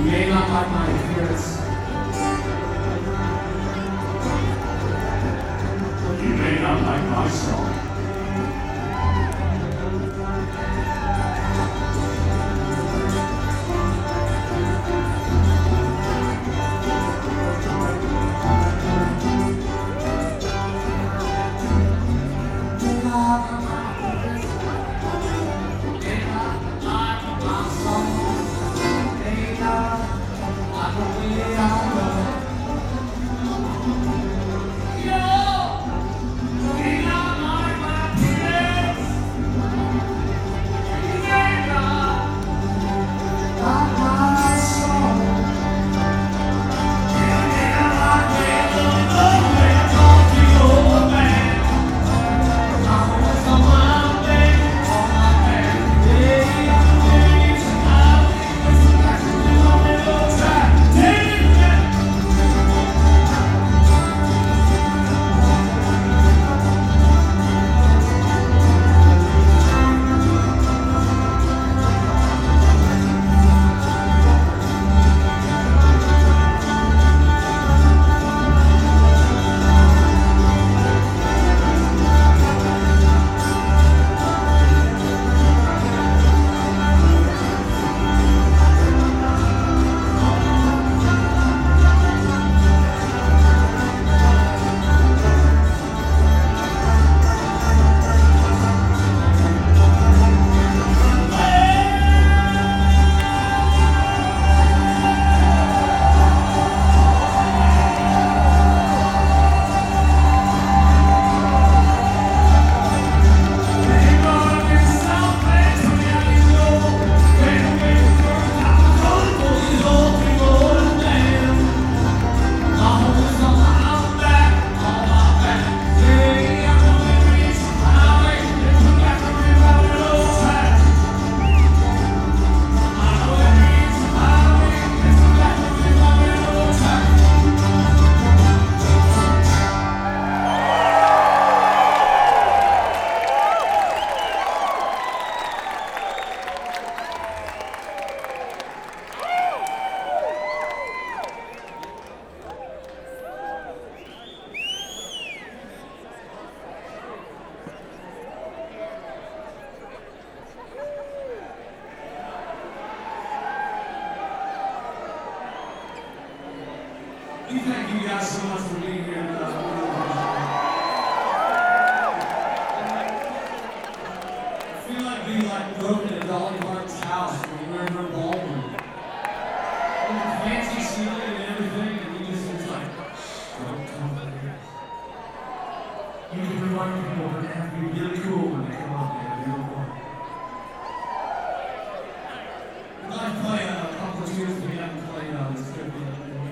may not like my appearance. You may not like my song. We thank you guys so much for being here. I feel like being broken at Dolly Parton's house when we were in her ballroom. With the fancy ceiling and everything, and we just was like, don't come here. You can remind people that they have to be really cool when they come up there. We'd like to play a couple of tunes we haven't played on this trip yet.